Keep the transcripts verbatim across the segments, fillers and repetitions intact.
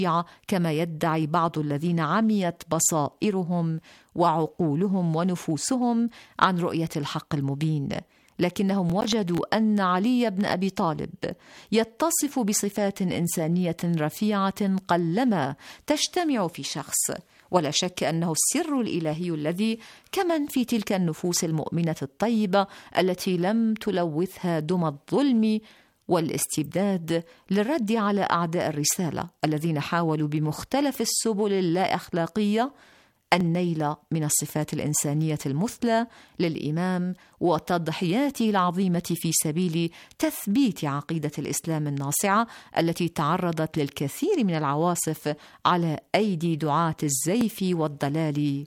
كما يدعي بعض الذين عميت بصائرهم وعقولهم ونفوسهم عن رؤية الحق المبين، لكنهم وجدوا أن علي بن أبي طالب يتصف بصفات إنسانية رفيعة قلما تجتمع في شخص، ولا شك أنه السر الإلهي الذي كمن في تلك النفوس المؤمنة الطيبة التي لم تلوثها دم الظلم والاستبداد للرد على أعداء الرسالة الذين حاولوا بمختلف السبل اللا أخلاقية النيل من الصفات الإنسانية المثلى للإمام وتضحياته العظيمة في سبيل تثبيت عقيدة الإسلام الناصعة التي تعرضت للكثير من العواصف على أيدي دعاة الزيف والضلال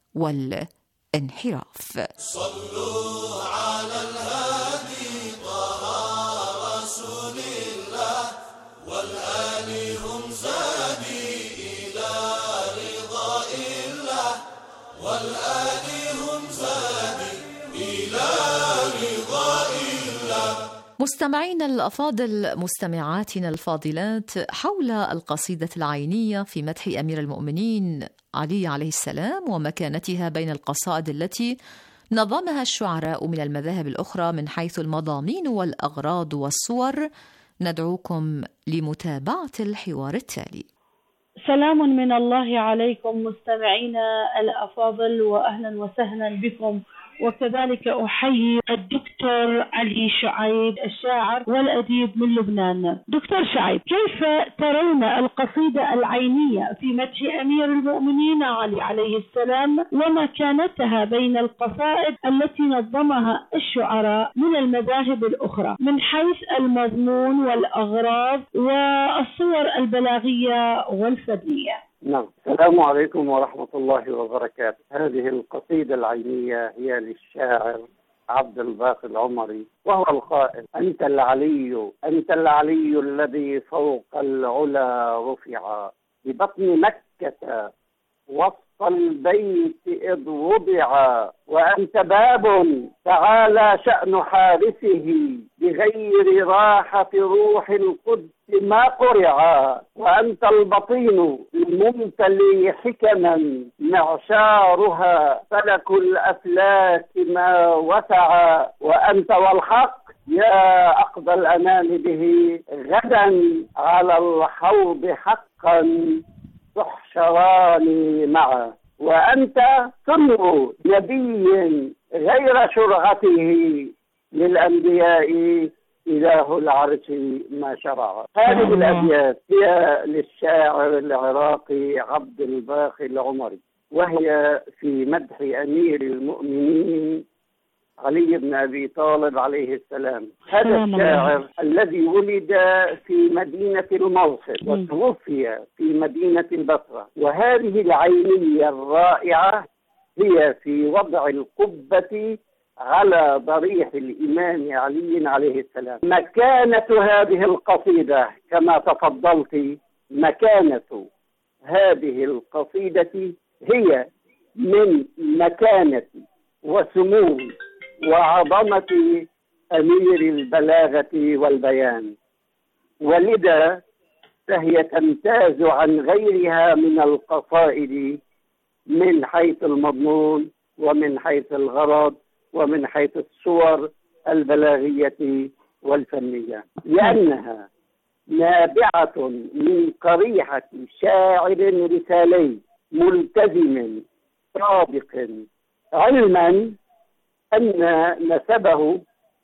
والانحراف. صلوا على الهادي طه رسول الله والآل هم زادي إلى رضا الله والآل هم زادي إلى رضا الله. مستمعينا الأفاضل، مستمعاتنا الفاضلات، حول القصيدة العينية في مدح أمير المؤمنين علي عليه السلام ومكانتها بين القصائد التي نظمها الشعراء من المذاهب الأخرى من حيث المضامين والأغراض والصور، ندعوكم لمتابعة الحوار التالي. سلام من الله عليكم مستمعينا الأفاضل، وأهلا وسهلا بكم، وكذلك أحيي الدكتور علي شعيب الشاعر والأديب من لبنان. دكتور شعيب، كيف ترون القصيدة العينية في مدح أمير المؤمنين علي عليه السلام ومكانتها بين القصائد التي نظمها الشعراء من المذاهب الأخرى من حيث المضمون والأغراض والصور البلاغية والفنية؟ نعم، السلام عليكم ورحمة الله وبركاته. هذه القصيدة العينية هي للشاعر عبد الباقي العمري، وهو القائل: أنت العلي أنت العلي الذي فوق العلا رفع ببطن مكة وسط البيت إذ وضع، وأنت باب تعالى شأن حارسه بغير راحة روح القدس ما قرع، وأنت البطين الممتلي حكما معشارها فلك الأفلاك ما وسع، وأنت والحق يا أقضى الأنام به غدا على الحوض حقا تحشران معا، وأنت سمو نبي غير شرعته للأنبياء إله العرش ما شرع. هذه الأبيات هي للشاعر العراقي عبد الباقي العمري، وهي في مدح أمير المؤمنين علي بن أبي طالب عليه السلام. هذا الشاعر الذي ولد في مدينة الموصل وتوفي في مدينة البصرة، وهذه العينية الرائعة هي في وضع القبة على ضريح الإمام علي عليه السلام. مكانة هذه القصيدة كما تفضلت، مكانة هذه القصيدة هي من مكانة وسمو وعظمة أمير البلاغة والبيان، ولذا فهي تمتاز عن غيرها من القصائد من حيث المضمون ومن حيث الغرض ومن حيث الصور البلاغية والفنية، لأنها نابعة من قريحة شاعر رسالي ملتزم صادق، علما أن نسبه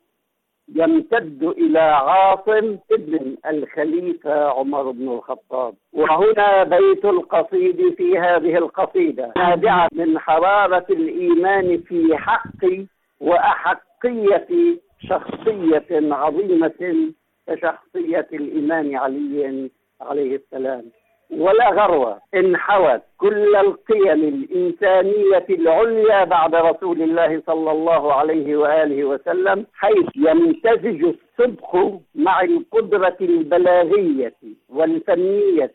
يمتد إلى عاصم ابن الخليفة عمر بن الخطاب. وهنا بيت القصيد في هذه القصيدة نابعة من حرارة الإيمان في حق وأحقية شخصية عظيمة كشخصية الإمام علي عليه السلام، ولا غرو إن حوت كل القيم الإنسانية العليا بعد رسول الله صلى الله عليه وآله وسلم، حيث يمتزج الصدق مع القدرة البلاغية والفنية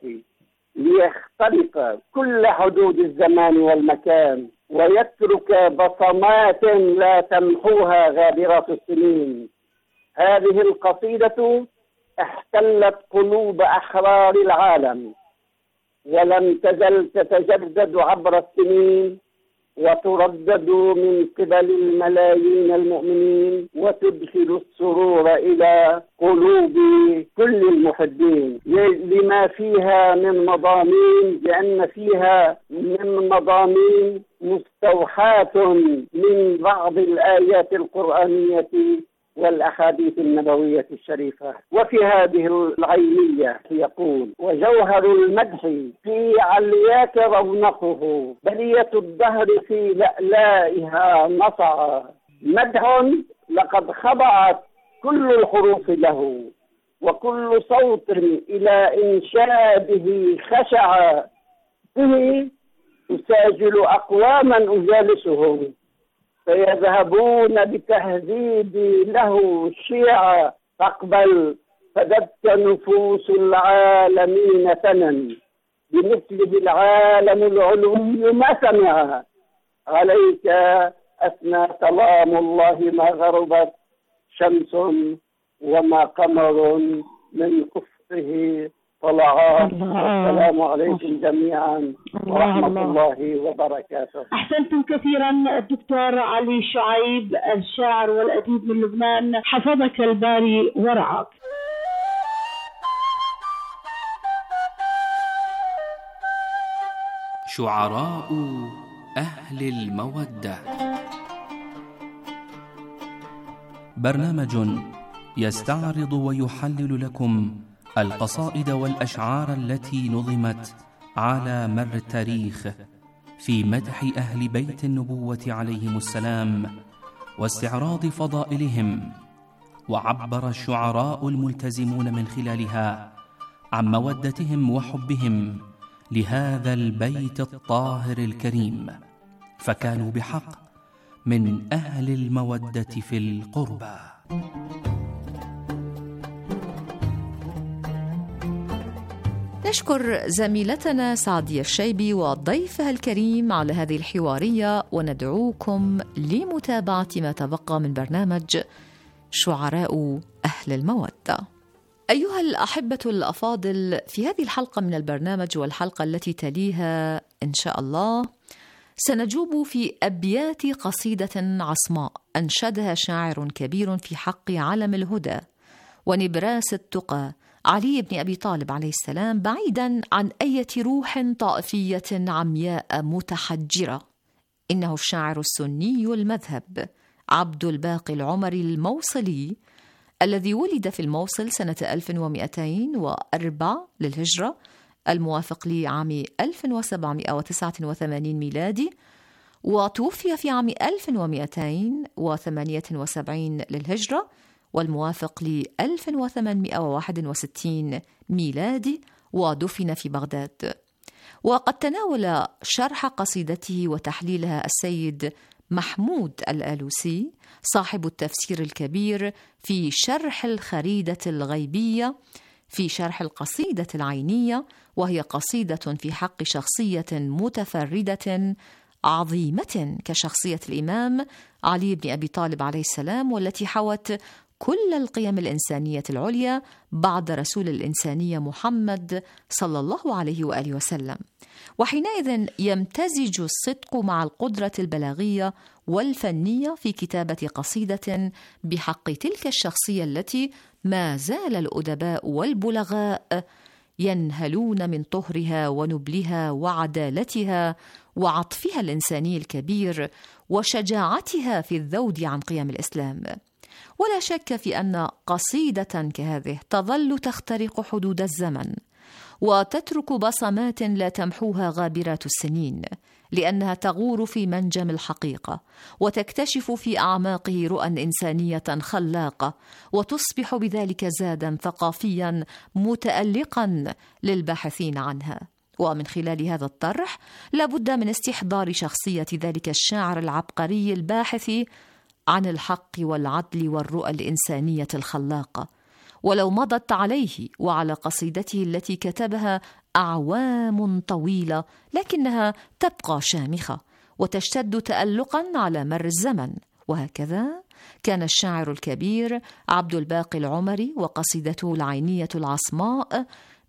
ليخترق كل حدود الزمان والمكان ويترك بصمات لا تمحوها غابرات السنين. هذه القصيدة احتلت قلوب أحرار العالم ولم تزل تتجدد عبر السنين وتردد من قبل الملايين المؤمنين وتدخل السرور إلى قلوب كل المحبين، لما فيها من مضامين، لأن فيها من مضامين مستوحاة من بعض الآيات القرآنية والأحاديث النبوية الشريفة. وفي هذه العينية يقول: وجوهر المدح في علياك رونقه، بلية الدهر في لألائها نصع، مدح لقد خضعت كل الحروف له، وكل صوت إلى إنشاده خشع، به أساجل أقواما أجالسهم فيذهبون بتهذيبي له الشيعة، فاقبل فدبت نفوس العالمين ثنا، بمثله العالم العلوي ما سمع، عليك أثنى سلام الله ما غربت شمس وما قمر من كفره طلعا. السلام عليكم جميعا ورحمة الله وبركاته. أحسنتم كثيرا الدكتور علي شعيب، الشاعر والأديب من لبنان، حفظك الباري ورعاك. شعراء أهل المودة، برنامج يستعرض ويحلل لكم القصائد والأشعار التي نظمت على مر التاريخ في مدح أهل بيت النبوة عليهم السلام واستعراض فضائلهم، وعبر الشعراء الملتزمون من خلالها عن مودتهم وحبهم لهذا البيت الطاهر الكريم، فكانوا بحق من أهل المودة في القربى. نشكر زميلتنا سعدية الشيبي وضيفها الكريم على هذه الحوارية، وندعوكم لمتابعة ما تبقى من برنامج شعراء أهل المودة. أيها الأحبة الأفاضل، في هذه الحلقة من البرنامج والحلقة التي تليها إن شاء الله سنجوب في أبيات قصيدة عصماء أنشدها شاعر كبير في حق علم الهدى ونبراس التقى علي بن أبي طالب عليه السلام، بعيدا عن أي روح طائفية عمياء متحجرة. إنه الشاعر السني المذهب عبد الباقي العمري الموصلي، الذي ولد في الموصل سنة ألف ومئتين وأربعة للهجرة، الموافق لعام ألف وسبعمئة وتسعة وثمانين ميلادي، وتوفي في عام ألف ومئتين وثمانية وسبعين للهجرة، والموافق ل ألف وثمانمئة وواحد وستين ميلادي، ودفن في بغداد. وقد تناول شرح قصيدته وتحليلها السيد محمود الآلوسي صاحب التفسير الكبير في شرح الخريدة الغيبية في شرح القصيدة العينية، وهي قصيدة في حق شخصية متفردة عظيمة كشخصية الإمام علي بن أبي طالب عليه السلام، والتي حوت كل القيم الإنسانية العليا بعد رسول الإنسانية محمد صلى الله عليه وآله وسلم. وحينئذ يمتزج الصدق مع القدرة البلاغية والفنية في كتابة قصيدة بحق تلك الشخصية التي ما زال الأدباء والبلغاء ينهلون من طهرها ونبلها وعدالتها وعطفها الإنساني الكبير وشجاعتها في الذود عن قيم الإسلام. ولا شك في أن قصيدة كهذه تظل تخترق حدود الزمن وتترك بصمات لا تمحوها غابرات السنين، لأنها تغور في منجم الحقيقة وتكتشف في أعماقه رؤى إنسانية خلاقة، وتصبح بذلك زادا ثقافيا متألقا للباحثين عنها. ومن خلال هذا الطرح لابد من استحضار شخصية ذلك الشاعر العبقري الباحث عن الحق والعدل والرؤى الإنسانية الخلاقة. ولو مضت عليه وعلى قصيدته التي كتبها أعوام طويلة، لكنها تبقى شامخة وتشتد تألقا على مر الزمن. وهكذا كان الشاعر الكبير عبد الباقي العمري وقصيدته العينية العصماء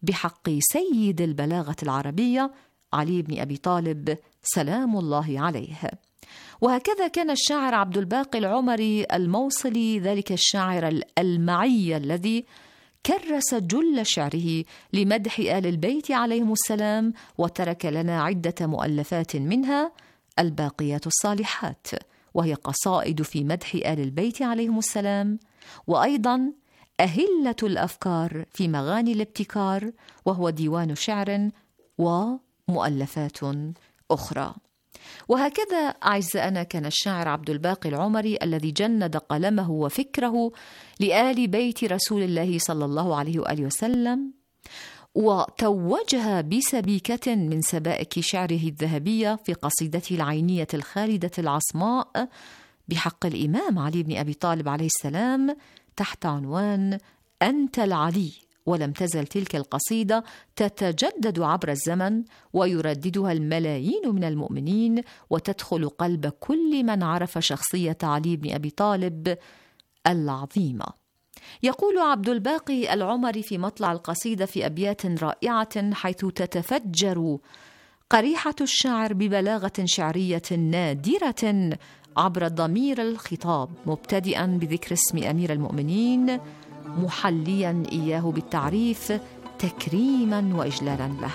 بحق سيد البلاغة العربية علي بن أبي طالب سلام الله عليه. وهكذا كان الشاعر عبد الباقي العمري الموصلي، ذلك الشاعر الألمعي الذي كرس جل شعره لمدح آل البيت عليهم السلام، وترك لنا عدة مؤلفات منها الباقيات الصالحات، وهي قصائد في مدح آل البيت عليهم السلام، وأيضا أهلة الأفكار في مغاني الابتكار، وهو ديوان شعر ومؤلفات أخرى. وهكذا أعزائنا كان الشاعر عبد الباقي العمري الذي جند قلمه وفكره لآل بيت رسول الله صلى الله عليه وآله وسلم، وتوجها بسبيكة من سبائك شعره الذهبية في قصيدته العينية الخالدة العصماء بحق الإمام علي بن أبي طالب عليه السلام تحت عنوان أنت العلي. ولم تزل تلك القصيدة تتجدد عبر الزمن ويرددها الملايين من المؤمنين، وتدخل قلب كل من عرف شخصية علي بن أبي طالب العظيمة. يقول عبد الباقي العمري في مطلع القصيدة في أبيات رائعة حيث تتفجر قريحة الشاعر ببلاغة شعرية نادرة عبر ضمير الخطاب، مبتدئا بذكر اسم أمير المؤمنين، محليا إياه بالتعريف تكريما وإجلالا له.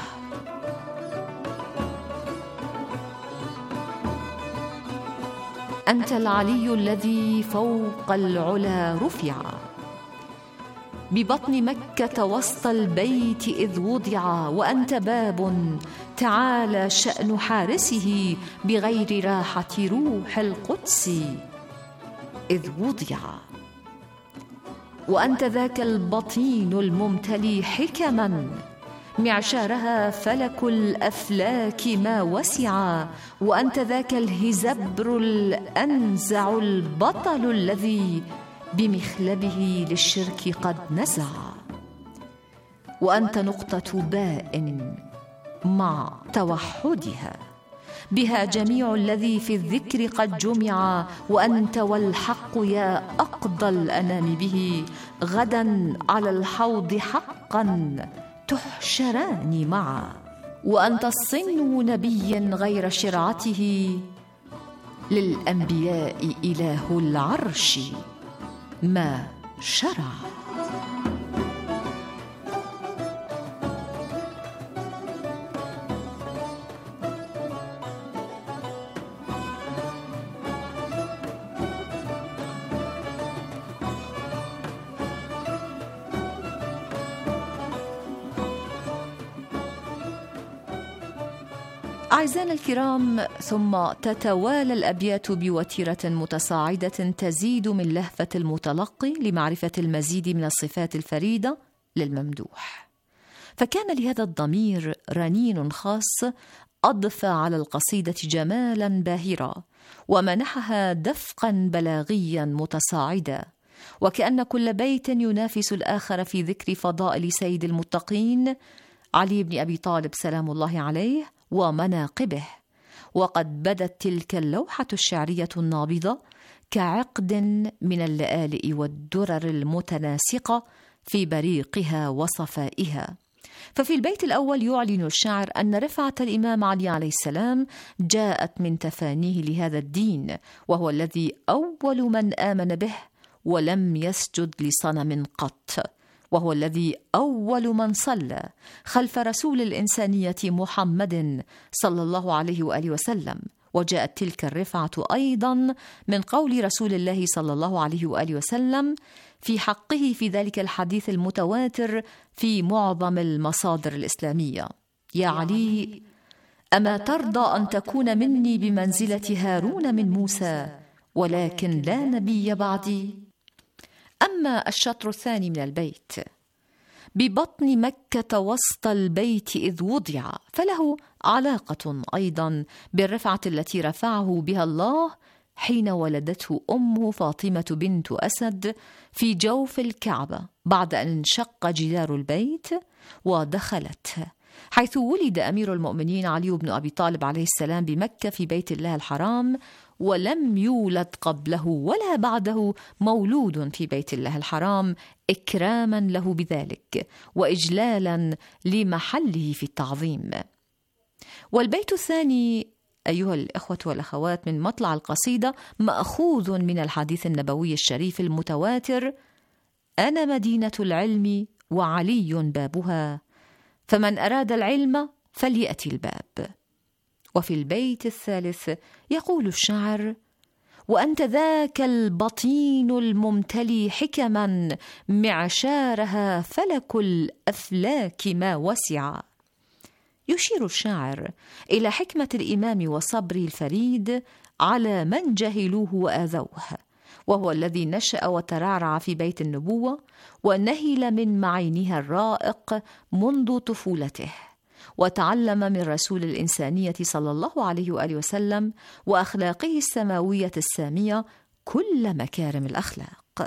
أنت العلي الذي فوق العلا رفع، ببطن مكة وسط البيت إذ وضع، وأنت باب تعالى شأن حارسه بغير راحة روح القدس إذ وضع، وأنت ذاك البطين الممتلي حكما معشارها فلك الأفلاك ما وسع، وأنت ذاك الهزبر الأنزع البطل الذي بمخلبه للشرك قد نزع، وأنت نقطة باء مع توحدها بها جميع الذي في الذكر قد جمع، وأنت والحق يا أقضى الأنام به غدا على الحوض حقا تحشران معا، وأنت الصن نبي غير شرعته للأنبياء إله العرش ما شرع. أعزائنا الكرام، ثم تتوالى الأبيات بوتيرة متصاعدة تزيد من لهفة المتلقي لمعرفة المزيد من الصفات الفريدة للممدوح، فكان لهذا الضمير رنين خاص أضفى على القصيدة جمالا باهرا ومنحها دفقا بلاغيا متصاعدا، وكأن كل بيت ينافس الآخر في ذكر فضائل سيد المتقين علي بن أبي طالب سلام الله عليه ومناقبه. وقد بدت تلك اللوحة الشعرية النابضة كعقد من اللآلئ والدرر المتناسقة في بريقها وصفائها. ففي البيت الأول يعلن الشاعر أن رفعة الإمام علي عليه السلام جاءت من تفانيه لهذا الدين، وهو الذي أول من آمن به ولم يسجد لصنم قط، وهو الذي أول من صلى خلف رسول الإنسانية محمد صلى الله عليه وآله وسلم. وجاءت تلك الرفعة أيضا من قول رسول الله صلى الله عليه وآله وسلم في حقه في ذلك الحديث المتواتر في معظم المصادر الإسلامية: يا علي، أما ترضى أن تكون مني بمنزلة هارون من موسى، ولكن لا نبي بعدي؟ أما الشطر الثاني من البيت: ببطن مكة وسط البيت إذ وضع، فله علاقة أيضا بالرفعة التي رفعه بها الله حين ولدته أمه فاطمة بنت أسد في جوف الكعبة بعد أن انشق جدار البيت ودخلت، حيث ولد أمير المؤمنين علي بن أبي طالب عليه السلام بمكة في بيت الله الحرام، ولم يولد قبله ولا بعده مولود في بيت الله الحرام، إكراما له بذلك وإجلالا لمحله في التعظيم. والبيت الثاني أيها الإخوة والأخوات من مطلع القصيدة مأخوذ من الحديث النبوي الشريف المتواتر: أنا مدينة العلم وعلي بابها، فمن أراد العلم فليأتي الباب. وفي البيت الثالث يقول الشاعر: وأنت ذاك البطين الممتلي حكما، معشارها فلك الأفلاك ما وسع. يشير الشاعر إلى حكمة الإمام وصبره الفريد على من جهلوه وآذوه، وهو الذي نشأ وترعرع في بيت النبوة ونهل من معينها الرائق منذ طفولته، وتعلم من رسول الإنسانية صلى الله عليه وآله وسلم وأخلاقه السماوية السامية كل مكارم الأخلاق.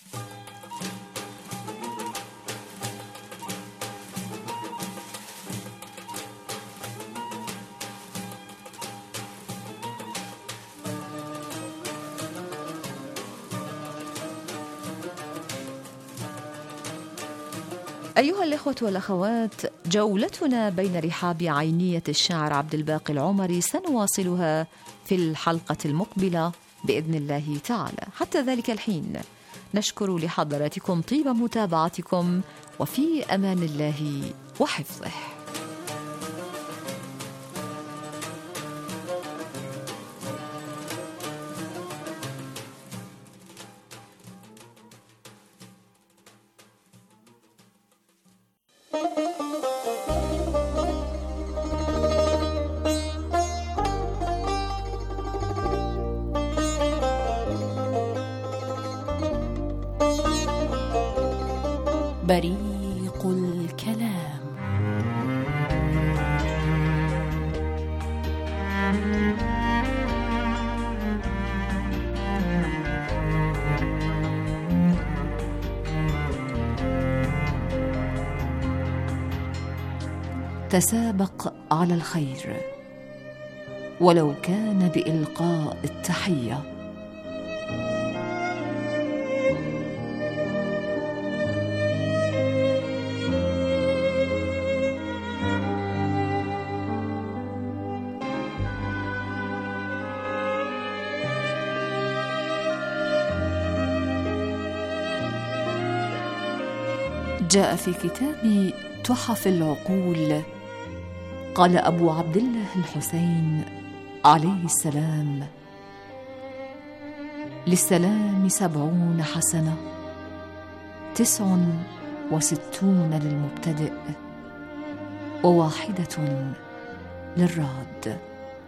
أيها الإخوة والأخوات، جولتنا بين رحاب عينية الشاعر عبد الباقي العمري سنواصلها في الحلقة المقبلة بإذن الله تعالى. حتى ذلك الحين نشكر لحضراتكم طيب متابعتكم، وفي أمان الله وحفظه. بريق الكلام. تسابق على الخير ولو كان بإلقاء التحية. جاء في كتاب تحف العقول قال أبو عبد الله الحسين عليه السلام: للسلام سبعون حسنة، تسع وستون للمبتدئ وواحدة للراد.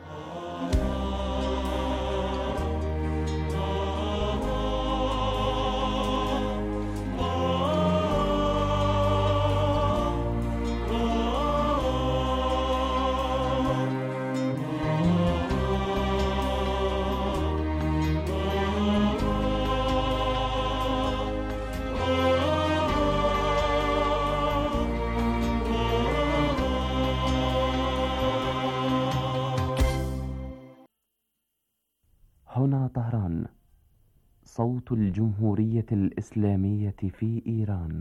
هنا طهران، صوت الجمهورية الإسلامية في إيران.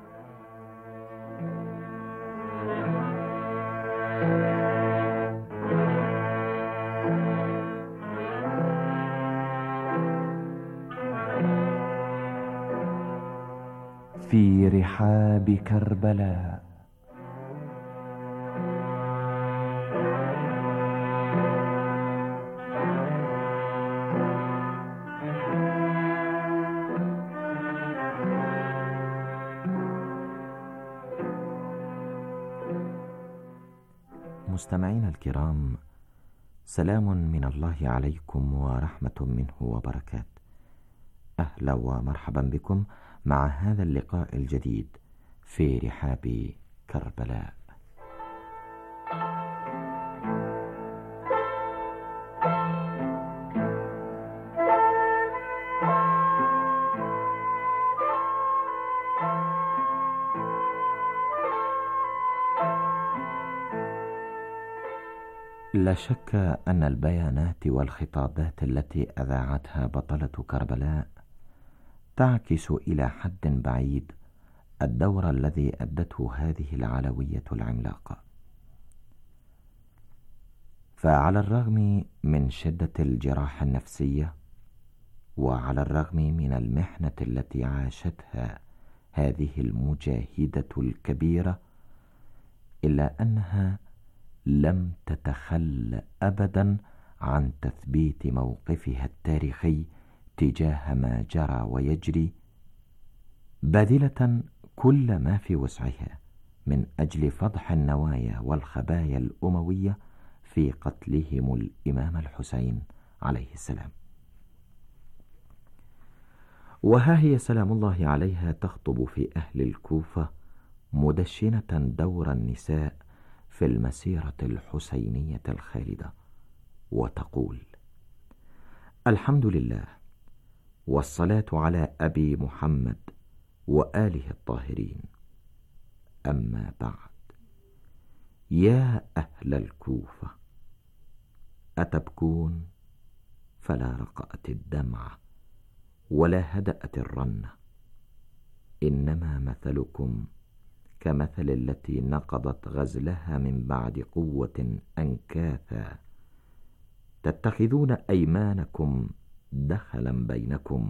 في رحاب كربلاء. مستمعينا الكرام، سلام من الله عليكم ورحمة منه وبركات. أهلا ومرحبا بكم مع هذا اللقاء الجديد في رحاب كربلاء. لا شك أن البيانات والخطابات التي أذاعتها بطلة كربلاء تعكس إلى حد بعيد الدور الذي أدته هذه العلوية العملاقة. فعلى الرغم من شدة الجراح النفسية، وعلى الرغم من المحنة التي عاشتها هذه المجاهدة الكبيرة، إلا أنها لم تتخل أبدا عن تثبيت موقفها التاريخي تجاه ما جرى ويجري، باذلة كل ما في وسعها من أجل فضح النوايا والخبايا الأموية في قتلهم الإمام الحسين عليه السلام. وها هي سلام الله عليها تخطب في أهل الكوفة مدشنة دور النساء في المسيرة الحسينية الخالدة، وتقول: الحمد لله، والصلاة على أبي محمد وآله الطاهرين، أما بعد، يا أهل الكوفة، أتبكون فلا رقأت الدمعة ولا هدأت الرنة، إنما مثلكم كمثل التي نقضت غزلها من بعد قوة أنكاثا، تتخذون أيمانكم دخلا بينكم.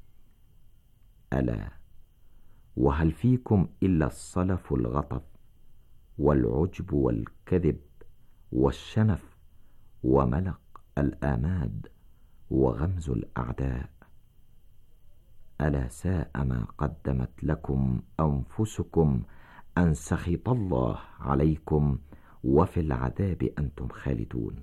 ألا وهل فيكم إلا الصلف الغطف والعجب والكذب والشنف وملق الآماد وغمز الأعداء؟ ألا ساء ما قدمت لكم أنفسكم أن سخط الله عليكم وفي العذاب أنتم خالدون.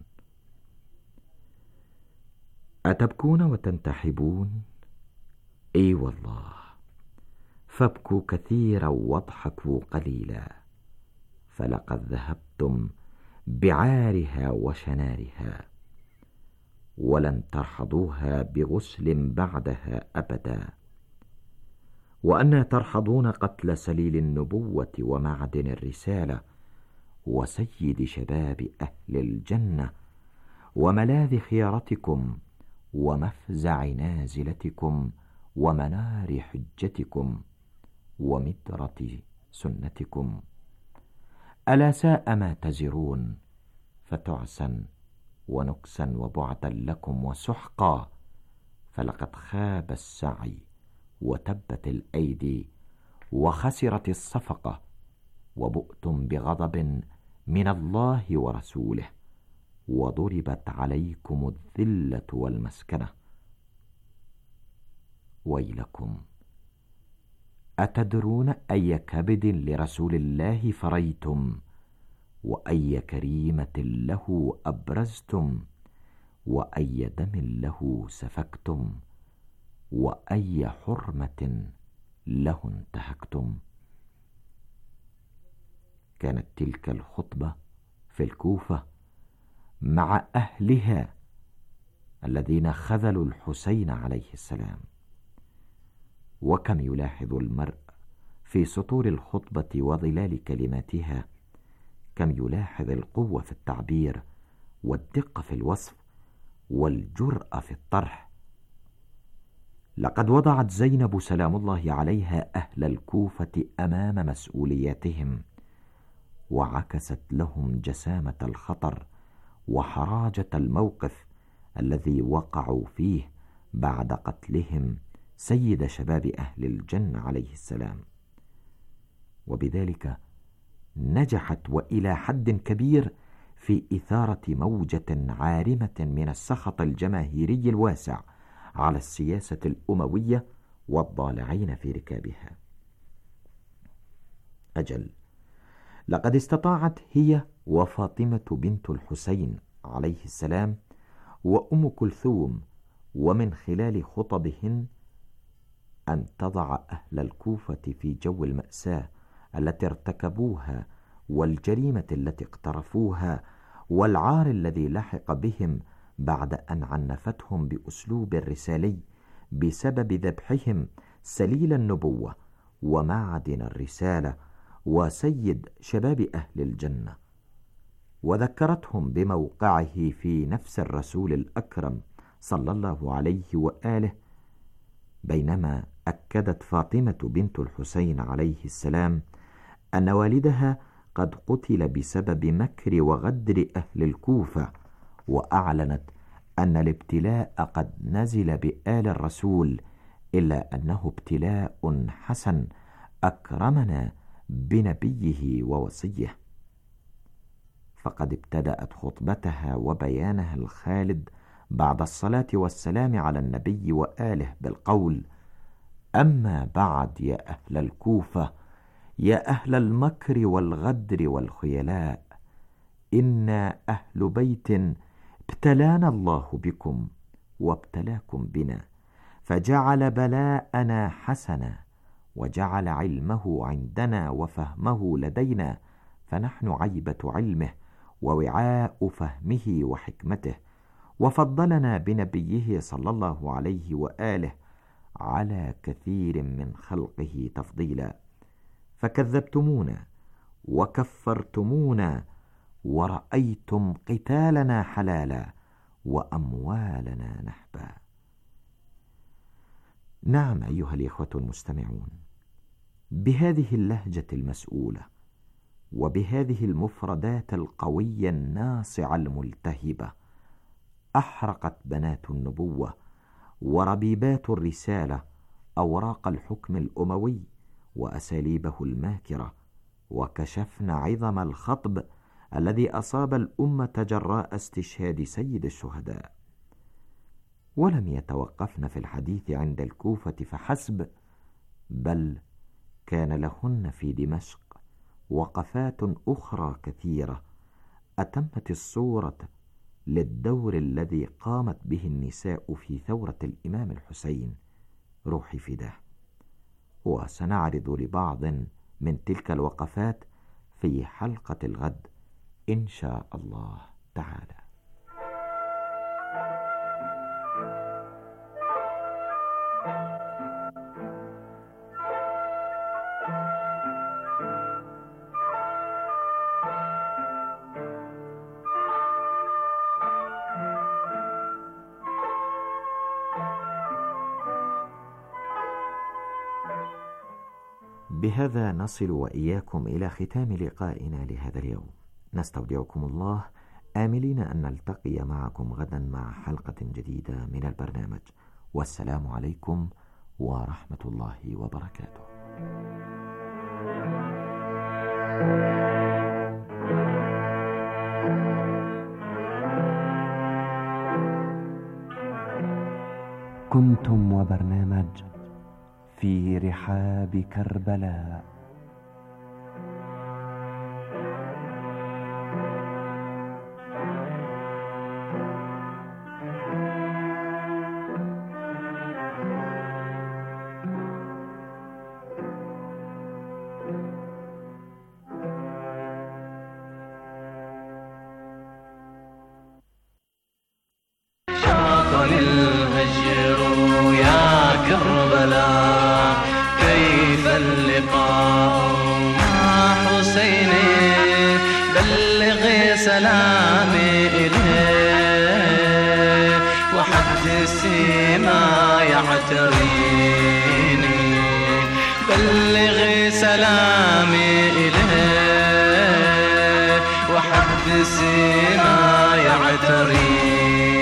أتبكون وتنتحبون؟ إي والله، فابكوا كثيرا واضحكوا قليلا، فلقد ذهبتم بعارها وشنارها، ولن ترحضوها بغسل بعدها أبدا. وأنا ترحضون قتل سليل النبوة ومعدن الرسالة وسيد شباب أهل الجنة وملاذ خيارتكم ومفزع نازلتكم ومنار حجتكم ومدرة سنتكم. ألا ساء ما تزرون، فتعسا ونكسا وبعدا لكم وسحقا، فلقد خاب السعي وتبت الأيدي وخسرت الصفقة، وبؤتم بغضب من الله ورسوله، وضربت عليكم الذلة والمسكنة. ويلكم، أتدرون أي كبد لرسول الله فريتم، وأي كريمة له أبرزتم، وأي دم له سفكتم، وأي حرمة له انتهكتم؟ كانت تلك الخطبة في الكوفة مع أهلها الذين خذلوا الحسين عليه السلام. وكم يلاحظ المرء في سطور الخطبة وظلال كلماتها، كم يلاحظ القوة في التعبير والدقة في الوصف والجرأة في الطرح. لقد وضعت زينب سلام الله عليها أهل الكوفة أمام مسؤولياتهم، وعكست لهم جسامة الخطر وحراجة الموقف الذي وقعوا فيه بعد قتلهم سيد شباب أهل الجنة عليه السلام. وبذلك نجحت وإلى حد كبير في إثارة موجة عارمة من السخط الجماهيري الواسع على السياسة الأموية والضالعين في ركابها. أجل، لقد استطاعت هي وفاطمة بنت الحسين عليه السلام وأم كلثوم ومن خلال خطبهن أن تضع أهل الكوفة في جو المأساة التي ارتكبوها والجريمة التي اقترفوها والعار الذي لحق بهم بعد أن عنفتهم بأسلوب رسالي بسبب ذبحهم سليل النبوة ومعدن الرسالة وسيد شباب أهل الجنة. وذكرتهم بموقعه في نفس الرسول الأكرم صلى الله عليه وآله، بينما أكدت فاطمة بنت الحسين عليه السلام أن والدها قد قتل بسبب مكر وغدر أهل الكوفة، وأعلنت أن الابتلاء قد نزل بآل الرسول، إلا أنه ابتلاء حسن أكرمنا بنبيه ووصيه. فقد ابتدأت خطبتها وبيانها الخالد بعد الصلاة والسلام على النبي وآله بالقول: أما بعد يا أهل الكوفة، يا أهل المكر والغدر والخيلاء، إنا أهل بيت ابتلانا الله بكم وابتلاكم بنا، فجعل بلاءنا حسنا، وجعل علمه عندنا وفهمه لدينا، فنحن عيبة علمه ووعاء فهمه وحكمته، وفضلنا بنبيه صلى الله عليه وآله على كثير من خلقه تفضيلا، فكذبتمونا وكفرتمونا ورأيتم قتالنا حلالا وأموالنا نهبا. نعم أيها الإخوة المستمعون، بهذه اللهجة المسؤولة وبهذه المفردات القوية الناصعة الملتهبة أحرقت بنات النبوة وربيبات الرسالة أوراق الحكم الأموي وأساليبه الماكرة، وكشفن عظم الخطب الذي أصاب الأمة جراء استشهاد سيد الشهداء. ولم يتوقفن في الحديث عند الكوفة فحسب، بل كان لهن في دمشق وقفات أخرى كثيرة أتمت الصورة للدور الذي قامت به النساء في ثورة الإمام الحسين روحي فداه. وسنعرض لبعض من تلك الوقفات في حلقة الغد إن شاء الله تعالى. بهذا نصل وإياكم إلى ختام لقائنا لهذا اليوم. نستودعكم الله آملين أن نلتقي معكم غدا مع حلقة جديدة من البرنامج، والسلام عليكم ورحمة الله وبركاته. كنتم وبرنامج في رحاب كربلاء. شاطني الهجر يا كربلاء، كيف اللقاء مع حسيني، بلغي سلامي إليه وحدثي ما يعتريني، بلغي سلامي إليه وحدثي ما يعتريني.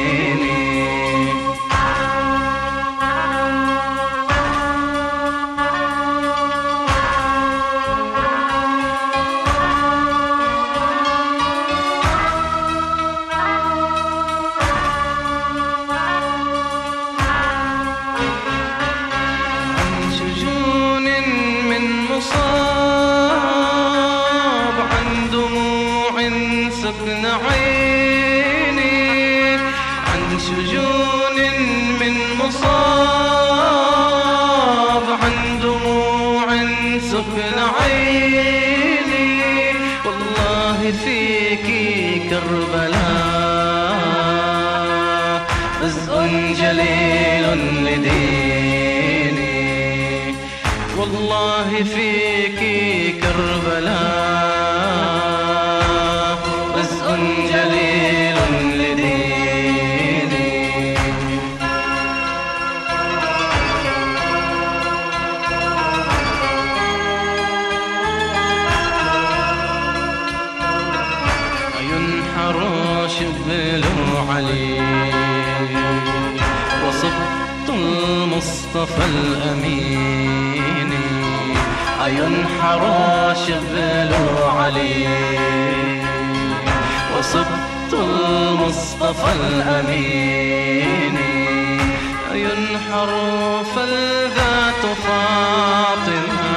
سكن عيني عن شجون من مصاب، عن دموع سكن عيني، والله فيك كربلاء رزق جليل لديني، والله فيك كربلاء رزق شبل علي وصبت المصطفى الأمين ينحر شبل علي وصبت المصطفى الأمين ينحر فالذات فاطمة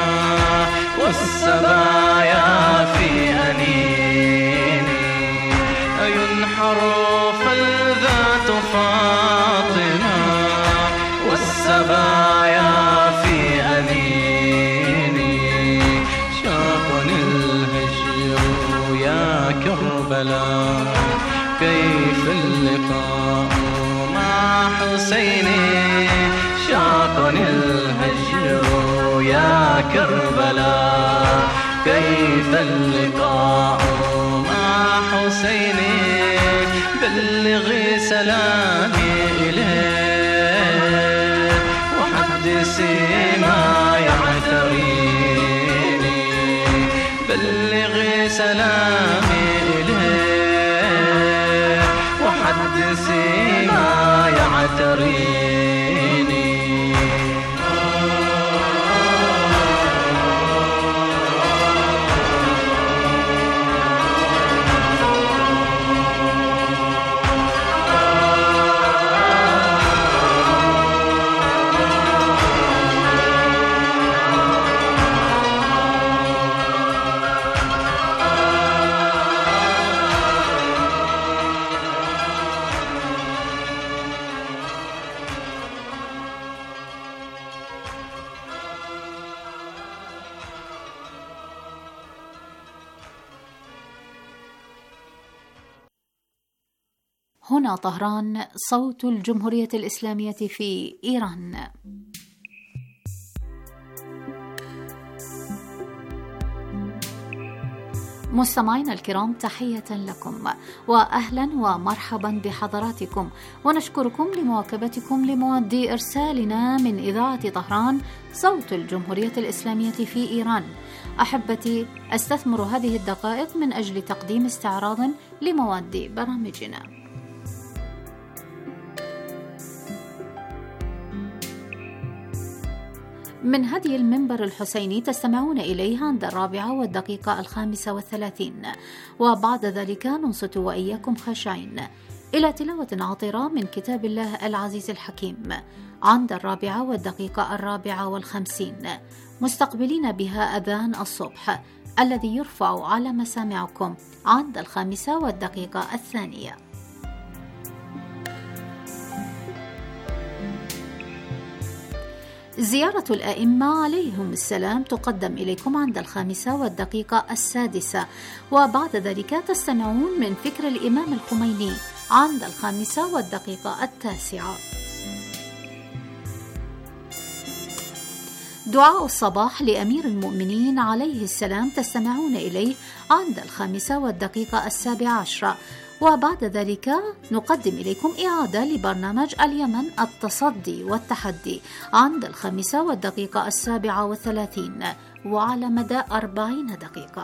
والسبايا في أنيني ينحر فالذات فاطمة والسبايا في أنيني شاقني الهجر يا كربلاء كيف اللقاء مع حسيني شاقني الهجر يا كربلاء كيف اللقاء مع حسيني بلغي سلامي إليه وحدثي ما يعتريني بلغي سلامي إليه وحدثي ما يعتريني هنا طهران، صوت الجمهورية الإسلامية في إيران. مستمعينا الكرام، تحية لكم وأهلا ومرحبا بحضراتكم، ونشكركم لمواكبتكم لمواد إرسالنا من إذاعة طهران صوت الجمهورية الإسلامية في إيران. أحبتي، أستثمر هذه الدقائق من أجل تقديم استعراض لمواد برامجنا. من هدي المنبر الحسيني تستمعون إليه عند الرابعة والدقيقة الخامسة والثلاثين، وبعد ذلك ننصت وإياكم خاشعين إلى تلاوة عطرة من كتاب الله العزيز الحكيم عند الرابعة والدقيقة الرابعة والخمسين، مستقبلين بها أذان الصبح الذي يرفع على مسامعكم عند الخامسة والدقيقة الثانية. زيارة الأئمة عليهم السلام تقدم إليكم عند الخامسة والدقيقة السادسة، وبعد ذلك تستمعون من فكر الإمام الخميني عند الخامسة والدقيقة التاسعة. دعاء الصباح لأمير المؤمنين عليه السلام تستمعون إليه عند الخامسة والدقيقة السابعة عشرة، وبعد ذلك نقدم إليكم إعادة لبرنامج اليمن التصدي والتحدي عند الخامسة والدقيقة السابعة والثلاثين وعلى مدى أربعين دقيقة.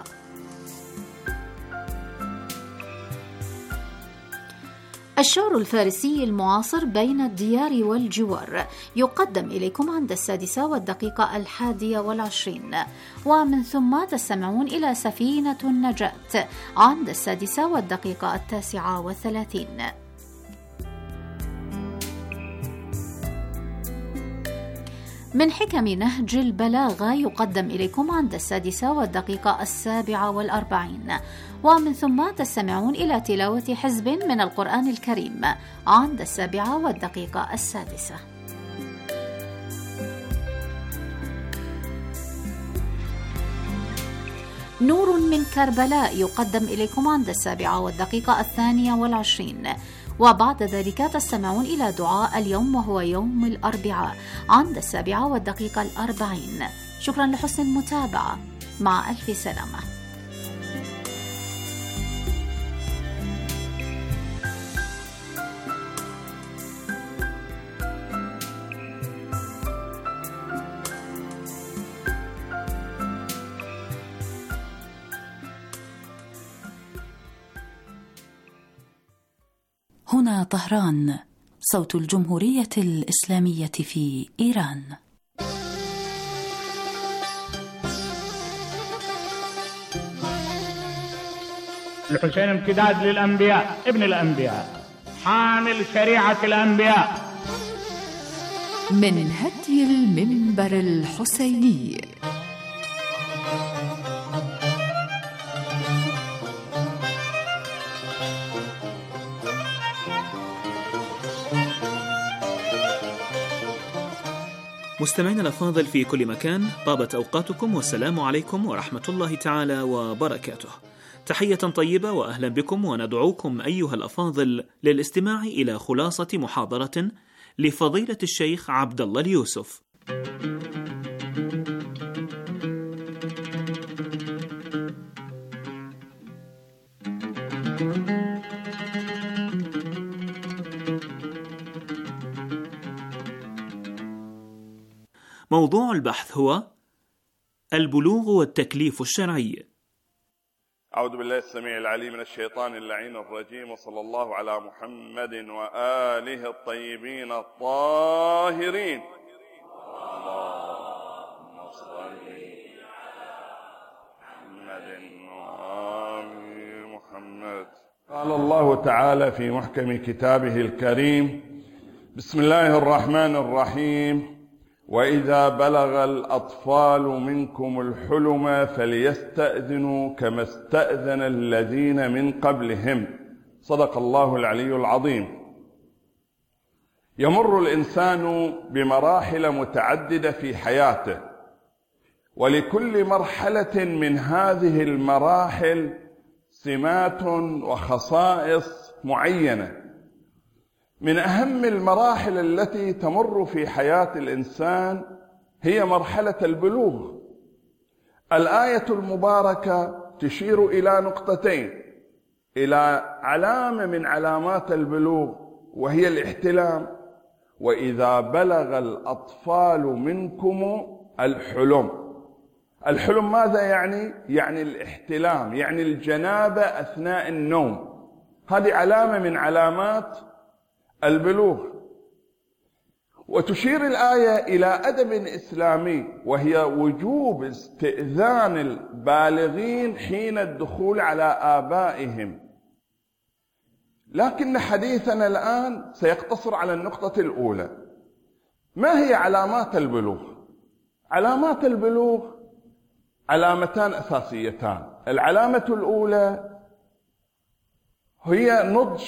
الشعر الفارسي المعاصر بين الديار والجوار يقدم إليكم عند السادسة والدقيقة الحادية والعشرين، ومن ثم تستمعون إلى سفينة النجاة عند السادسة والدقيقة التاسعة والثلاثين. من حكم نهج البلاغة يقدم إليكم عند السادسة والدقيقة السابعة والأربعين، ومن ثم تستمعون إلى تلاوة حزب من القرآن الكريم عند السابعة والدقيقة السادسة. نور من كربلاء يقدم إليكم عند السابعة والدقيقة الثانية والعشرين، وبعد ذلك تستمعون إلى دعاء اليوم وهو يوم الأربعاء عند السابعة والدقيقة الأربعين. شكرا لحسن المتابعة، مع ألف سلامة. هنا طهران، صوت الجمهورية الإسلامية في إيران. الحسين امتداد للأنبياء، ابن الأنبياء، حامل شريعة الأنبياء. من هدي المنبر الحسيني. مستمعينا الأفاضل في كل مكان، طابت أوقاتكم والسلام عليكم ورحمة الله تعالى وبركاته. تحية طيبة وأهلا بكم، وندعوكم أيها الأفاضل للاستماع إلى خلاصة محاضرة لفضيلة الشيخ عبد الله اليوسف. موضوع البحث هو البلوغ والتكليف الشرعي. أعوذ بالله السميع العليم من الشيطان اللعين الرجيم، وصلى الله على محمد وآله الطيبين الطاهرين. اللهم صل على محمد وآل محمد. قال الله تعالى في محكم كتابه الكريم: بسم الله الرحمن الرحيم: وإذا بلغ الأطفال منكم الحلم فليستأذنوا كما استأذن الذين من قبلهم. صدق الله العلي العظيم. يمر الإنسان بمراحل متعددة في حياته، ولكل مرحلة من هذه المراحل سمات وخصائص معينة. من أهم المراحل التي تمر في حياة الإنسان هي مرحلة البلوغ. الآية المباركة تشير إلى نقطتين، إلى علامة من علامات البلوغ وهي الاحتلام: وإذا بلغ الأطفال منكم الحلم. الحلم ماذا يعني؟ يعني الاحتلام، يعني الجنابة أثناء النوم. هذه علامة من علامات البلوغ. وتشير الآية إلى أدب إسلامي، وهي وجوب استئذان البالغين حين الدخول على آبائهم. لكن حديثنا الآن سيقتصر على النقطة الأولى: ما هي علامات البلوغ؟ علامات البلوغ علامتان أساسيتان. العلامة الأولى هي نضج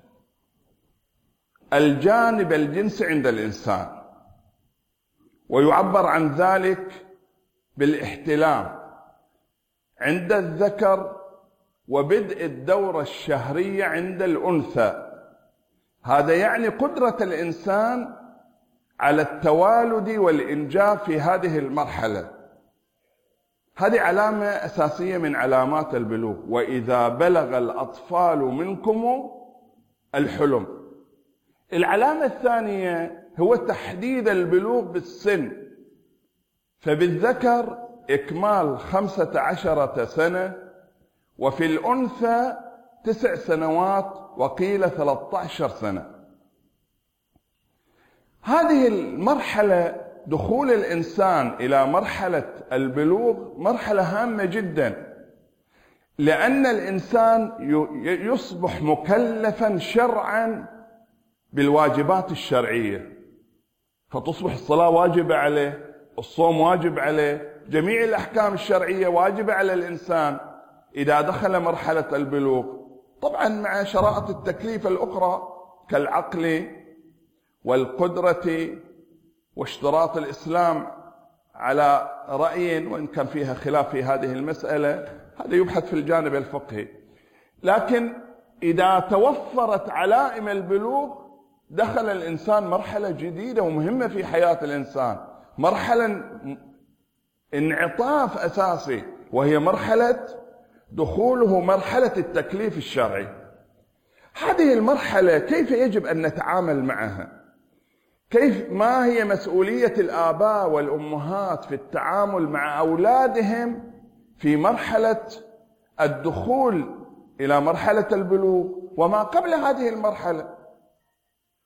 الجانب الجنسي عند الإنسان، ويعبر عن ذلك بالاحتلام عند الذكر وبدء الدورة الشهرية عند الأنثى. هذا يعني قدرة الإنسان على التوالد والإنجاب في هذه المرحلة. هذه علامة أساسية من علامات البلوغ: وإذا بلغ الأطفال منكم الحلم. العلامة الثانية هو تحديد البلوغ بالسن، فبالذكر إكمال خمسة عشرة سنة، وفي الأنثى تسع سنوات وقيل ثلاثة عشر سنة. هذه المرحلة، دخول الإنسان إلى مرحلة البلوغ، مرحلة هامة جدا، لأن الإنسان يصبح مكلفا شرعا بالواجبات الشرعية، فتصبح الصلاة واجبة عليه، الصوم واجب عليه، جميع الأحكام الشرعية واجبة على الإنسان إذا دخل مرحلة البلوغ، طبعا مع شرائط التكليف الأخرى كالعقل والقدرة واشتراط الإسلام على رأي، وإن كان فيها خلاف في هذه المسألة، هذا يبحث في الجانب الفقهي. لكن إذا توفرت علائم البلوغ دخل الإنسان مرحلة جديدة ومهمة في حياة الإنسان، مرحلة انعطاف أساسي، وهي مرحلة دخوله مرحلة التكليف الشرعي. هذه المرحلة كيف يجب أن نتعامل معها؟ كيف ما هي مسؤولية الآباء والأمهات في التعامل مع أولادهم في مرحلة الدخول إلى مرحلة البلوغ وما قبل هذه المرحلة؟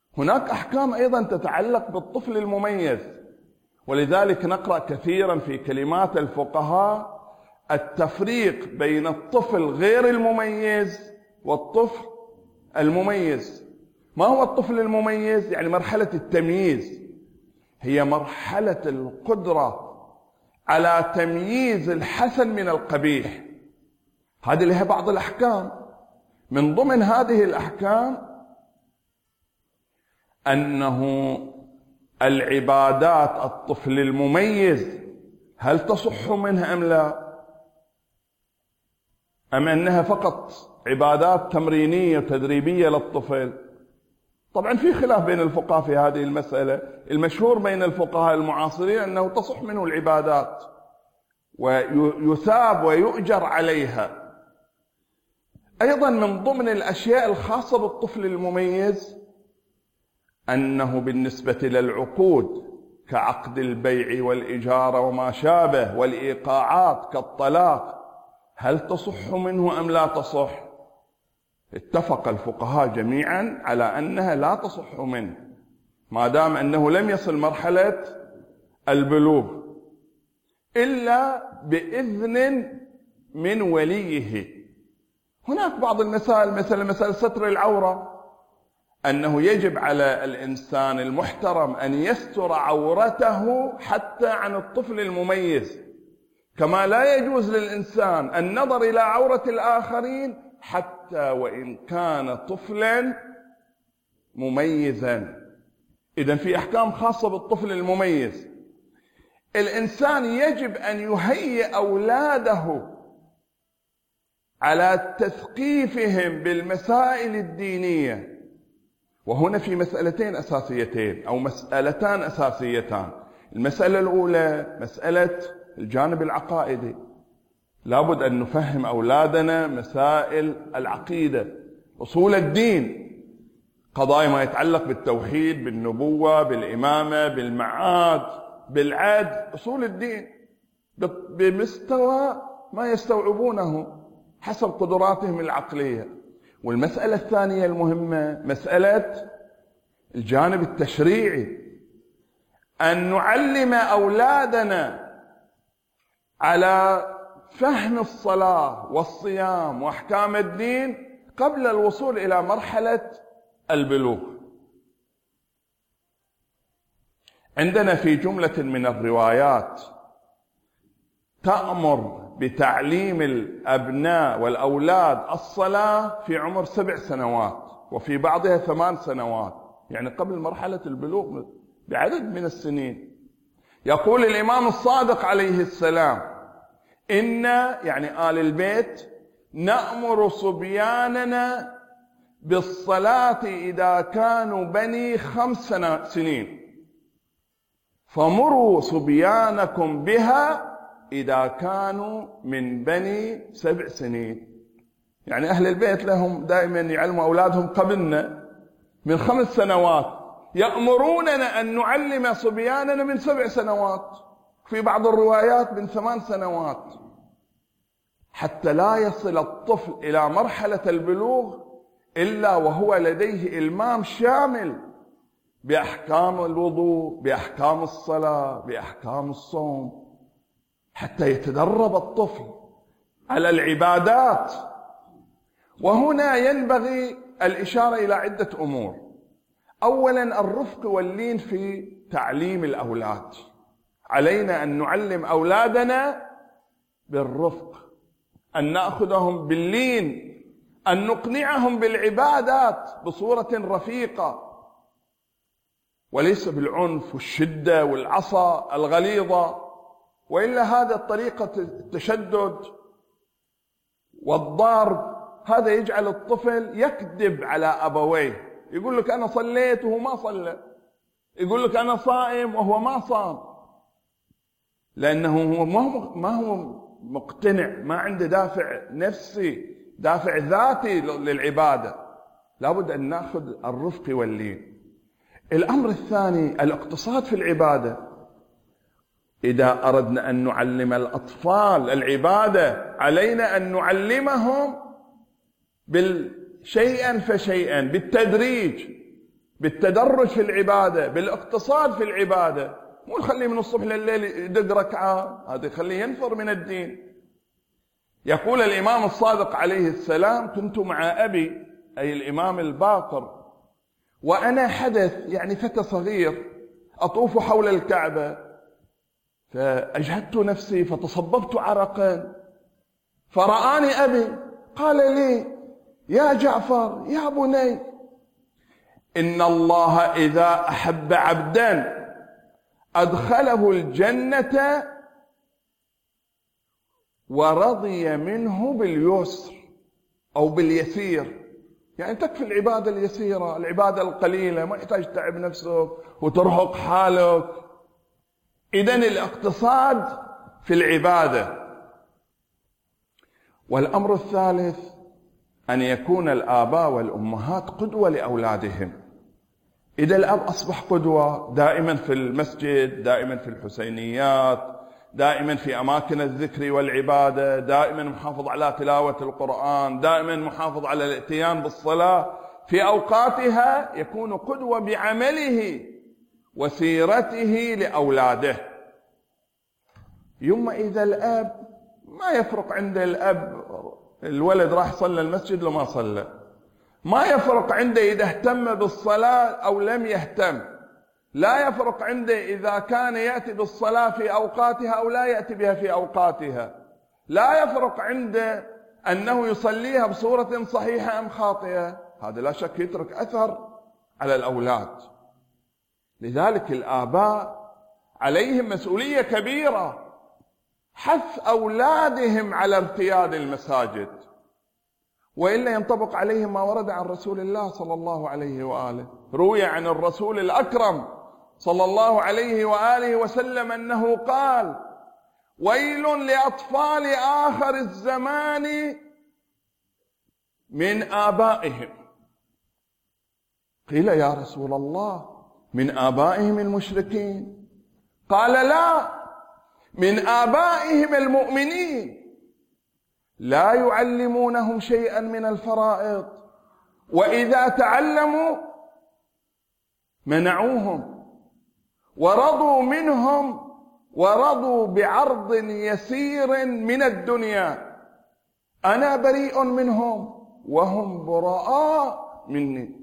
هناك أحكام أيضا تتعلق بالطفل المميز، ولذلك نقرأ كثيرا في كلمات الفقهاء التفريق بين الطفل غير المميز والطفل المميز. ما هو الطفل المميز؟ يعني مرحلة التمييز، هي مرحلة القدرة على تمييز الحسن من القبيح. هذه لها بعض الأحكام، من ضمن هذه الأحكام أنه العبادات الطفل المميز هل تصح منها أم لا، أم أنها فقط عبادات تمرينية وتدريبية للطفل؟ طبعا في خلاف بين الفقهاء في هذه المسألة. المشهور بين الفقهاء المعاصرين أنه تصح منه العبادات ويثاب ويؤجر عليها. أيضا من ضمن الأشياء الخاصة بالطفل المميز أنه بالنسبة للعقود كعقد البيع والإجارة وما شابه والإيقاعات كالطلاق هل تصح منه أم لا تصح؟ اتفق الفقهاء جميعا على أنها لا تصح منه ما دام أنه لم يصل مرحلة البلوغ إلا بإذن من وليه. هناك بعض المسائل مثل مسألة ستر العورة، أنه يجب على الإنسان المحترم أن يستر عورته حتى عن الطفل المميز، كما لا يجوز للإنسان النظر إلى عورة الآخرين حتى وإن كان طفلا مميزا. إذن في أحكام خاصة بالطفل المميز. الإنسان يجب أن يهيئ أولاده على تثقيفهم بالمسائل الدينية، وهنا في مسألتين أساسيتين أو مسألتان أساسيتان. المسألة الأولى مسألة الجانب العقائدي، لابد أن نفهم أولادنا مسائل العقيدة، أصول الدين، قضايا ما يتعلق بالتوحيد، بالنبوة، بالإمامة، بالمعاد، بالعد، أصول الدين بمستوى ما يستوعبونه حسب قدراتهم العقلية. والمسألة الثانية المهمة مسألة الجانب التشريعي، أن نعلم أولادنا على فهم الصلاة والصيام وأحكام الدين قبل الوصول إلى مرحلة البلوغ. عندنا في جملة من الروايات تأمر بتعليم الأبناء والأولاد الصلاة في عمر سبع سنوات، وفي بعضها ثمان سنوات، يعني قبل مرحلة البلوغ بعدد من السنين. يقول الإمام الصادق عليه السلام: إن يعني آل البيت نأمر صبياننا بالصلاة إذا كانوا بني خمس سنين، فمروا صبيانكم بها إذا كانوا من بني سبع سنين. يعني أهل البيت لهم دائما يعلموا أولادهم قبلنا من خمس سنوات، يأمروننا أن نعلم صبياننا من سبع سنوات، في بعض الروايات من ثمان سنوات، حتى لا يصل الطفل إلى مرحلة البلوغ إلا وهو لديه إلمام شامل بأحكام الوضوء، بأحكام الصلاة، بأحكام الصوم، حتى يتدرب الطفل على العبادات. وهنا ينبغي الإشارة إلى عدة أمور. أولا الرفق واللين في تعليم الأولاد، علينا أن نعلم أولادنا بالرفق، أن نأخذهم باللين، أن نقنعهم بالعبادات بصورة رفيقة وليس بالعنف والشدة والعصا الغليظة، وإلا هذا طريقة التشدد والضرب، هذا يجعل الطفل يكذب على أبويه، يقول لك أنا صليت وهو ما صلى، يقول لك أنا صائم وهو ما صام، لأنه هو ما هو مقتنع، ما عنده دافع نفسي، دافع ذاتي للعبادة. لابد أن نأخذ الرفق واللين. الأمر الثاني الاقتصاد في العبادة. إذا أردنا أن نعلم الأطفال العبادة علينا أن نعلمهم بالشيئا فشيئا بالتدريج، بالتدرج في العبادة، بالاقتصاد في العبادة، مو نخليه من الصبح لليل يدق ركعة، هذا يخليه ينفر من الدين. يقول الإمام الصادق عليه السلام: كنت مع أبي، أي الإمام الباقر، وأنا حدث يعني فتى صغير أطوف حول الكعبة، فأجهدت نفسي فتصببت عرقا، فرآني أبي قال لي: يا جعفر يا بني، إن الله إذا أحب عبدا أدخله الجنة ورضي منه باليسر أو باليسير، يعني تكفي العبادة اليسيرة، العبادة القليلة، ما يحتاج تعب نفسك وترهق حالك. إذن الاقتصاد في العبادة. والأمر الثالث أن يكون الآباء والأمهات قدوة لأولادهم. إذا الأب أصبح قدوة دائما في المسجد، دائما في الحسينيات، دائما في أماكن الذكر والعبادة، دائما محافظ على تلاوة القرآن، دائما محافظ على الاتيان بالصلاة في أوقاتها، يكون قدوة بعمله وسيرته لأولاده. يوم إذا الأب ما يفرق عند الأب الولد راح صلى المسجد لما صلى، ما يفرق عنده إذا اهتم بالصلاة أو لم يهتم، لا يفرق عنده إذا كان يأتي بالصلاة في أوقاتها أو لا يأتي بها في أوقاتها، لا يفرق عنده أنه يصليها بصورة صحيحة أم خاطئة، هذا لا شك يترك أثر على الأولاد. لذلك الآباء عليهم مسؤولية كبيرة، حث أولادهم على ارتياد المساجد، وإلا ينطبق عليهم ما ورد عن رسول الله صلى الله عليه وآله. روي عن الرسول الأكرم صلى الله عليه وآله وسلم أنه قال: ويل لأطفال آخر الزمان من آبائهم. قيل: يا رسول الله، من آبائهم المشركين؟ قال: لا، من آبائهم المؤمنين، لا يعلمونهم شيئا من الفرائض، وإذا تعلموا منعوهم، ورضوا منهم ورضوا بعرض يسير من الدنيا، أنا بريء منهم وهم براء مني.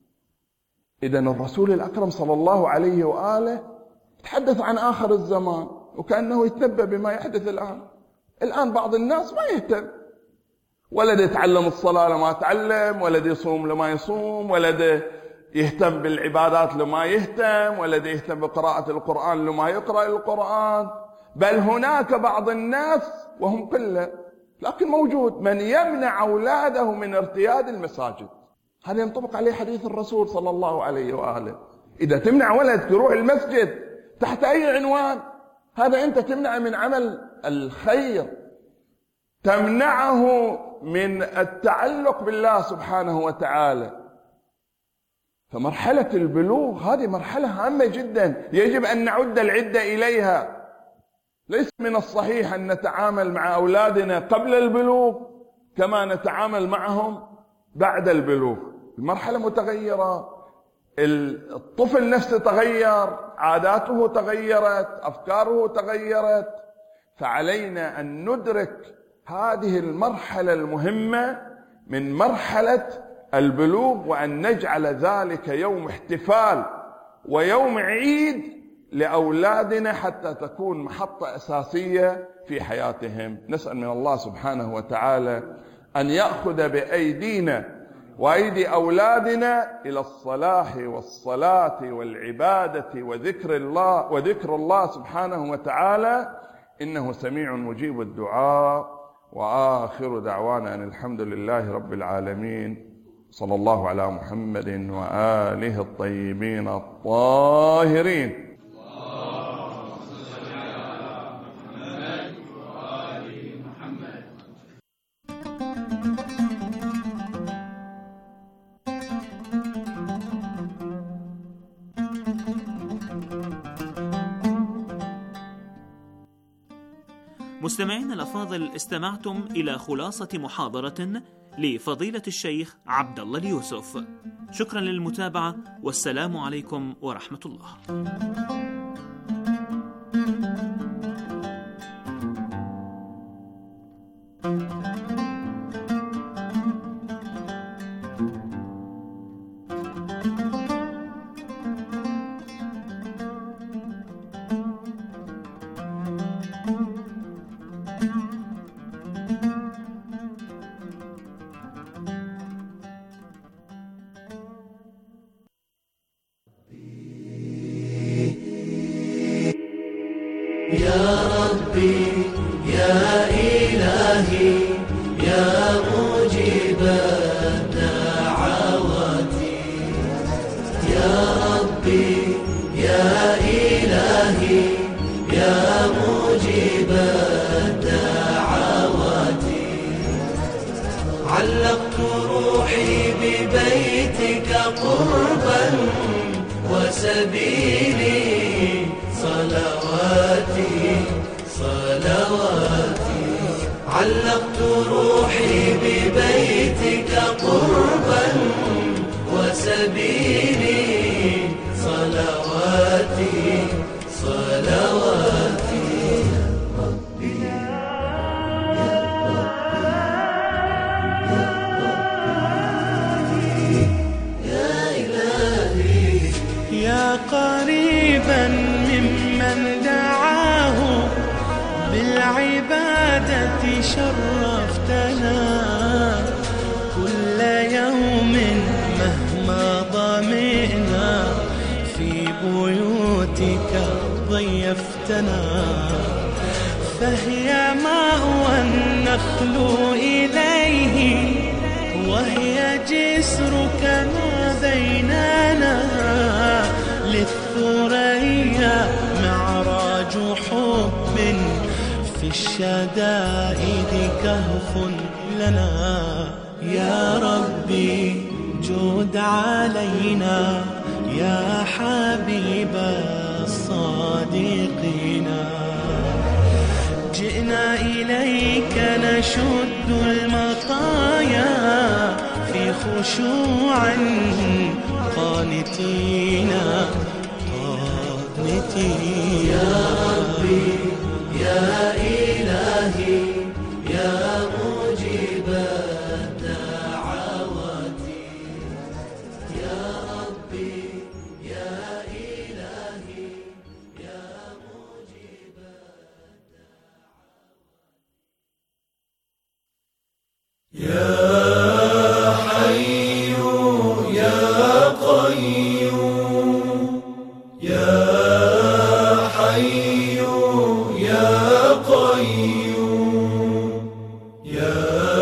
إذن الرسول الأكرم صلى الله عليه وآله تحدث عن آخر الزمان وكأنه يتنبأ بما يحدث الآن. الآن بعض الناس ما يهتم، ولد يتعلم الصلاة لما يتعلم، ولد يصوم لما يصوم، ولد يهتم بالعبادات لما يهتم، ولد يهتم بقراءة القرآن لما يقرأ القرآن. بل هناك بعض الناس وهم قلة لكن موجود من يمنع أولاده من ارتياد المساجد. هذا ينطبق عليه حديث الرسول صلى الله عليه وآله: إذا تمنع ولدك يروح المسجد تحت أي عنوان، هذا أنت تمنع من عمل الخير، تمنعه من التعلق بالله سبحانه وتعالى. فمرحلة البلوغ هذه مرحلة هامة جدا، يجب أن نعد العدة إليها. ليس من الصحيح أن نتعامل مع أولادنا قبل البلوغ كما نتعامل معهم بعد البلوغ. المرحلة متغيرة، الطفل نفسه تغير، عاداته تغيرت، أفكاره تغيرت، فعلينا أن ندرك هذه المرحلة المهمة من مرحلة البلوغ، وأن نجعل ذلك يوم احتفال ويوم عيد لأولادنا حتى تكون محطة أساسية في حياتهم. نسأل من الله سبحانه وتعالى أن يأخذ بأيدينا وأيدي أولادنا إلى الصلاح والصلاة والعبادة وذكر الله وذكر الله سبحانه وتعالى، إنه سميع مجيب الدعاء. وآخر دعوانا أن الحمد لله رب العالمين، صلى الله على محمد وآله الطيبين الطاهرين. مستمعين الأفاضل، استمعتم إلى خلاصة محاضرة لفضيلة الشيخ عبد الله اليوسف. شكرا للمتابعة، والسلام عليكم ورحمة الله. يا ربي يا إلهي يا مجيب الدعوات، يا ربي يا إلهي يا مجيب الدعوات، علقت روحي ببيتك قربا وسبيلي صلواتي صلواتي، علقت روحي ببيتك قربا وسبيلي صلواتي صلواتي. ربي يا ربي يا إلهي يا قريبا ممن دعاه بالعبادة شرفتنا كل يوم مهما ضمئنا في بيوتك ضيفتنا، فهي مأوى النخل إليه وهي جسر كما بيننا، للثريا معراج حب في الشدائد كهف لنا. يا ربي جود علينا يا حبيب الصادقين، جئنا إليك نشد المطايا في خشوع قانتين قانتين. يا ربي يا إلهي يا مجيب الدعوات، يا ربي يا إلهي يا مجيب الدعوات. يا حي يا قيوم يا حي يا قيوم يا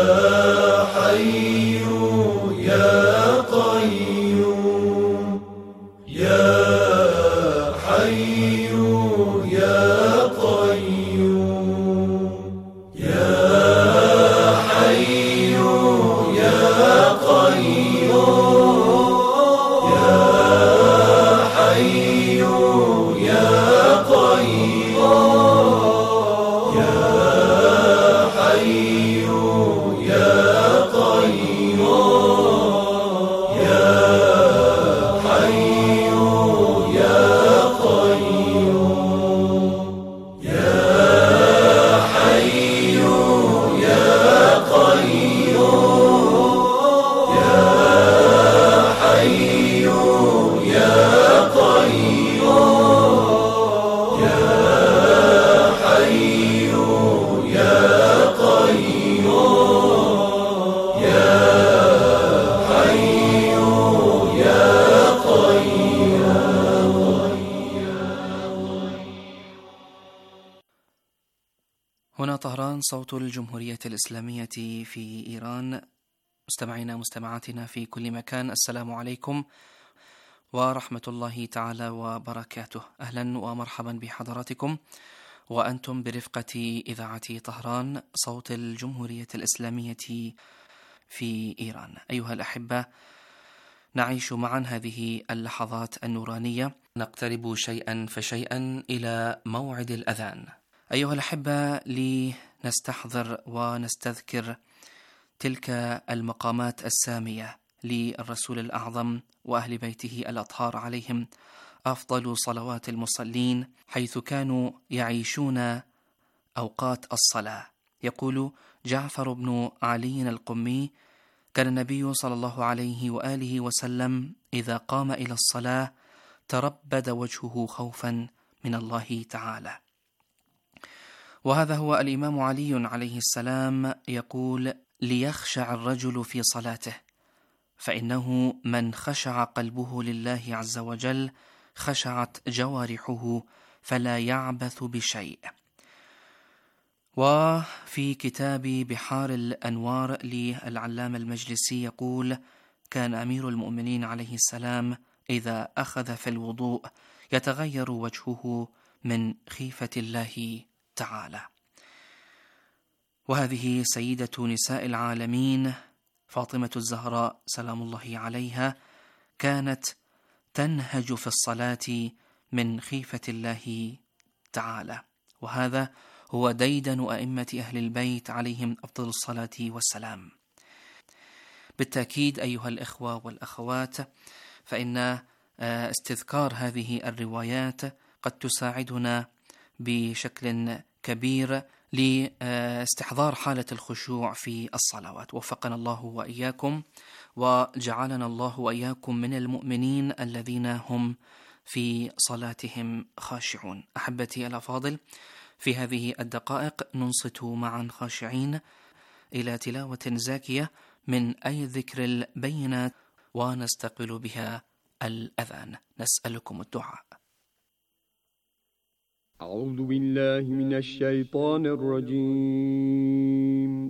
حي يا قيوم يا حي يا قيوم يا حي يا قيوم يا حي يا قيوم يا حي يا قيوم يا حي يا قيوم يا حي يا قيوم يا حي يا قيوم يا حي يا قيوم يا حي يا قيوم. هنا طهران، صوت الجمهورية الإسلامية في إيران. مستمعينا مستمعاتنا في كل مكان، السلام عليكم ورحمة الله تعالى وبركاته. أهلا ومرحبا بحضراتكم وأنتم برفقة إذاعة طهران، صوت الجمهورية الإسلامية في إيران. أيها الأحبة، نعيش معا هذه اللحظات النورانية، نقترب شيئا فشيئا إلى موعد الأذان. أيها الأحبة، لنستحضر ونستذكر تلك المقامات السامية للرسول الأعظم وأهل بيته الأطهار عليهم أفضل صلوات المصلين، حيث كانوا يعيشون أوقات الصلاة. يقول جعفر بن علي القمي: كان النبي صلى الله عليه وآله وسلم إذا قام إلى الصلاة تربد وجهه خوفا من الله تعالى. وهذا هو الإمام علي عليه السلام يقول: ليخشع الرجل في صلاته، فإنه من خشع قلبه لله عز وجل خشعت جوارحه فلا يعبث بشيء. وفي كتاب بحار الأنوار للعلامة المجلسي يقول: كان أمير المؤمنين عليه السلام إذا أخذ في الوضوء يتغير وجهه من خيفة الله تعالى. وهذه سيدة نساء العالمين فاطمة الزهراء سلام الله عليها كانت تنهج في الصلاة من خيفة الله تعالى، وهذا هو ديدن أئمة أهل البيت عليهم أفضل الصلاة والسلام. بالتأكيد أيها الإخوة والأخوات، فإن استذكار هذه الروايات قد تساعدنا بشكل كبير لاستحضار حالة الخشوع في الصلوات. وفقنا الله وإياكم، وجعلنا الله وإياكم من المؤمنين الذين هم في صلاتهم خاشعون. أحبتي الأفاضل، في هذه الدقائق ننصت معا خاشعين إلى تلاوة زاكية من أي ذكر البينات ونستقبل بها الأذان. نسألكم الدعاء. أعوذ بالله من الشيطان الرجيم.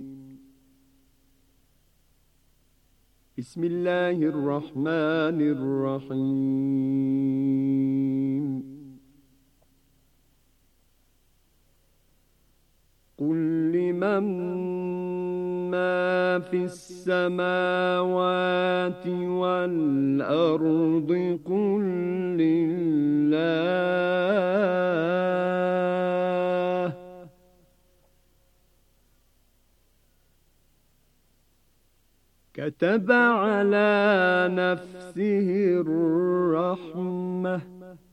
بسم الله الرحمن الرحيم. قل لمن ما في السماوات والأرض قل لله كتب على نفسه الرحمة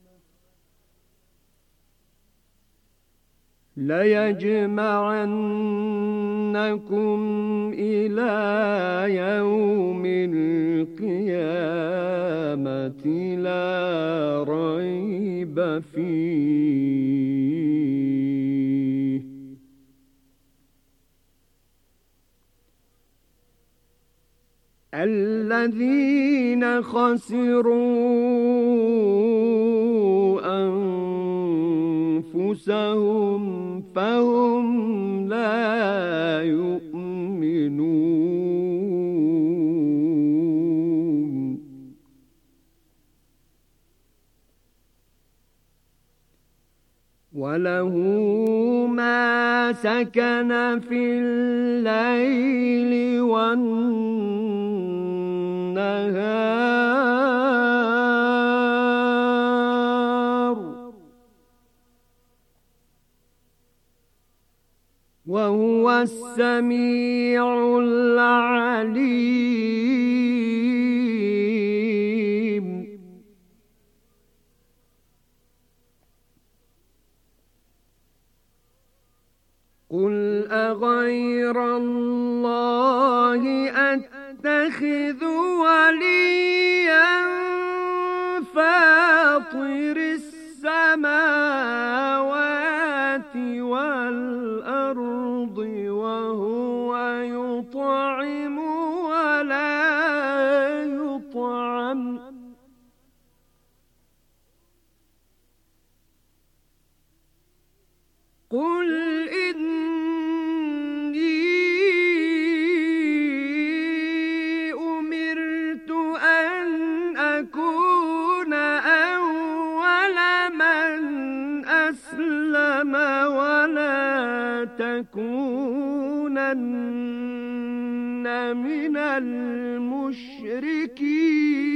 ليجمعنكم إلى يوم القيامة لا ريب فيه الذين خسروا أنفسهم فهم لا يؤمنون وله ما سكن في الليل والنهار وهو السميع العليم. قل أغير الله أتخذ وليا فاطر السماوات والأرض وهو يطعم ولا يطعم قل إني أمرت أن أكون أول من أسلم ولا تكونن من المشركين.